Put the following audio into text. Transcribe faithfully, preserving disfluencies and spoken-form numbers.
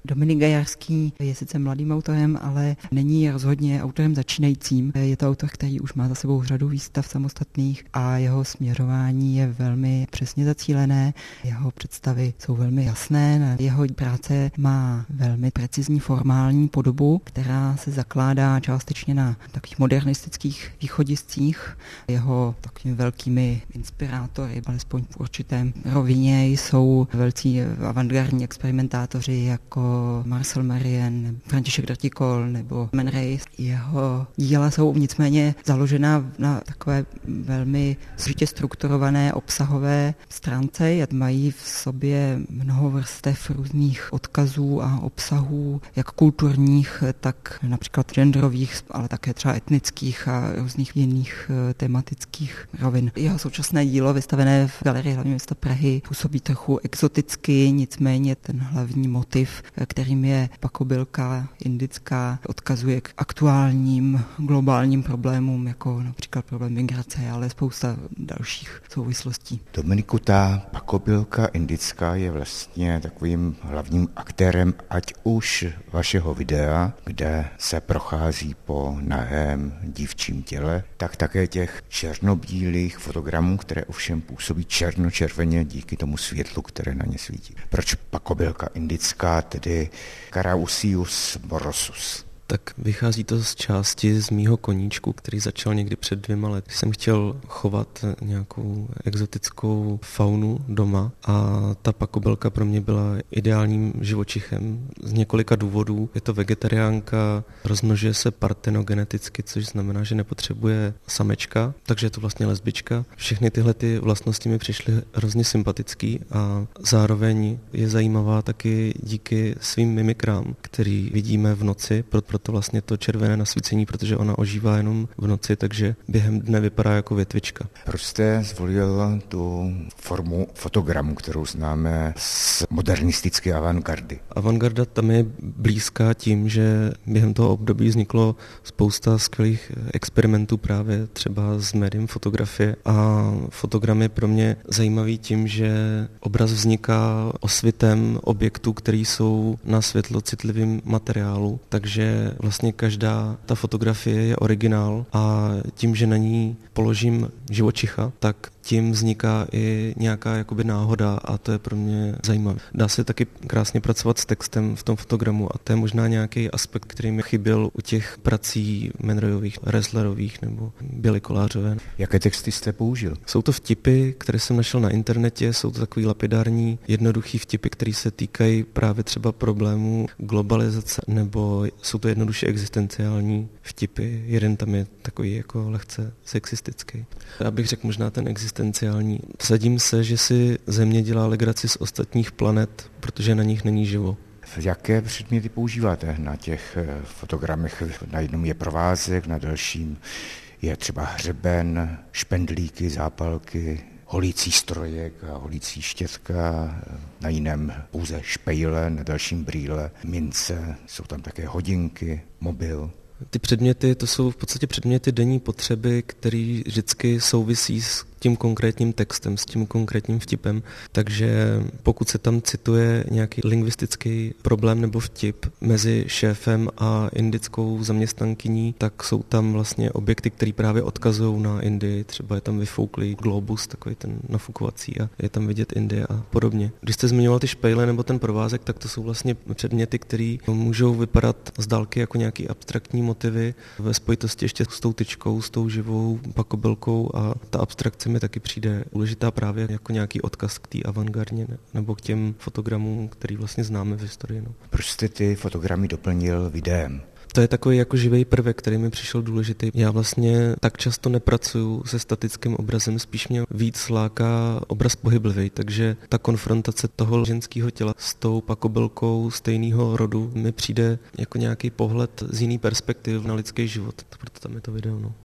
Dominik Gajarský je sice mladým autorem, ale není rozhodně autorem začínajícím. Je to autor, který už má za sebou řadu výstav samostatných a jeho směřování je velmi přesně zacílené. Jeho představy jsou velmi jasné. Jeho práce má velmi precizní formální podobu, která se zakládá částečně na takových modernistických východiscích. Jeho takovými velkými inspirátory, alespoň v určitém rovině, jsou velcí avantgardní experimentátoři jako Marcel Marien, František Drtikol nebo Man Ray. Jeho díla jsou nicméně založena na takové velmi složitě strukturované obsahové stránce. Mají v sobě mnoho vrstev různých odkazů a obsahů, jak kulturních, tak například genderových, ale také třeba etnických a různých jiných tematických rovin. Jeho současné dílo vystavené v Galerii hlavního města Prahy působí trochu exoticky, nicméně ten hlavní motiv, kterým je pakobylka indická, odkazuje k aktuálním globálním problémům, jako například problém migrace, ale spousta dalších souvislostí. Dominiku, ta pakobylka indická je vlastně takovým hlavním aktérem ať už vašeho videa, kde se prochází po nahém dívčím těle, tak také těch černobílých fotogramů, které ovšem působí černočerveně díky tomu světlu, které na ně svítí. Proč pakobylka indická, tedy Carausius morosus? Tak vychází to z části z mýho koníčku, který začal někdy před dvěma lety. Když jsem chtěl chovat nějakou exotickou faunu doma a ta pakobylka pro mě byla ideálním živočichem z několika důvodů. Je to vegetariánka, rozmnožuje se partenogeneticky, což znamená, že nepotřebuje samečka, takže je to vlastně lesbička. Všechny tyhle ty vlastnosti mi přišly hrozně sympatický a zároveň je zajímavá taky díky svým mimikrám, který vidíme v noci, proto to vlastně to červené nasvícení, protože ona ožívá jenom v noci, takže během dne vypadá jako větvička. Proč jste zvolil tu formu fotogramu, kterou známe z modernistické avantgardy? Avantgarda tam je blízká tím, že během toho období vzniklo spousta skvělých experimentů právě třeba s médiem fotografie a fotogram je pro mě zajímavý tím, že obraz vzniká osvitem objektů, které jsou na světlocitlivém materiálu, takže vlastně každá ta fotografie je originál a tím, že na ní položím živočicha, tak tím vzniká i nějaká jakoby náhoda a to je pro mě zajímavé. Dá se taky krásně pracovat s textem v tom fotogramu a to je možná nějaký aspekt, který mi chyběl u těch prací Menroyových, Resslerových nebo Běly Kolářové. Jaké texty jste použil? Jsou to vtipy, které jsem našel na internetě, jsou to takový lapidární, jednoduchý vtipy, které se týkají právě třeba problémů globalizace nebo jsou to jednoduše existenciální vtipy. Jeden tam je takový jako lehce sexistický. Já bych řekl možná ten existenciální. Sadím se, že si Země dělá legraci z ostatních planet, protože na nich není živo. Jaké předměty používáte na těch fotogramech? Na jednom je provázek, na dalším je třeba hřeben, špendlíky, zápalky, holící strojek a holící štětka, na jiném pouze špejle, na dalším brýle, mince, jsou tam také hodinky, mobil. Ty předměty, to jsou v podstatě předměty denní potřeby, které vždycky souvisí s tím konkrétním textem, s tím konkrétním vtipem. Takže pokud se tam cituje nějaký lingvistický problém nebo vtip mezi šéfem a indickou zaměstnankyní, tak jsou tam vlastně objekty, které právě odkazují na Indii. Třeba je tam vyfouklý globus, takový ten nafukovací a je tam vidět Indie a podobně. Když jste zmiňoval ty špejle nebo ten provázek, tak to jsou vlastně předměty, které můžou vypadat z dálky jako nějaký abstraktní motivy ve spojitosti ještě s tou tyčkou, s tou živou pakobylkou a ta abstrakce mi taky přijde důležitá právě jako nějaký odkaz k té avantgardně nebo k těm fotogramům, který vlastně známe v historii. No. Proč jste ty fotogramy doplnil videem? To je takový jako živý prvek, který mi přišel důležitý. Já vlastně tak často nepracuju se statickým obrazem, spíš mě víc láká obraz pohyblivý, takže ta konfrontace toho ženského těla s tou pakobylkou stejného rodu mi přijde jako nějaký pohled z jiný perspektivy na lidský život. Proto tam je to video. No.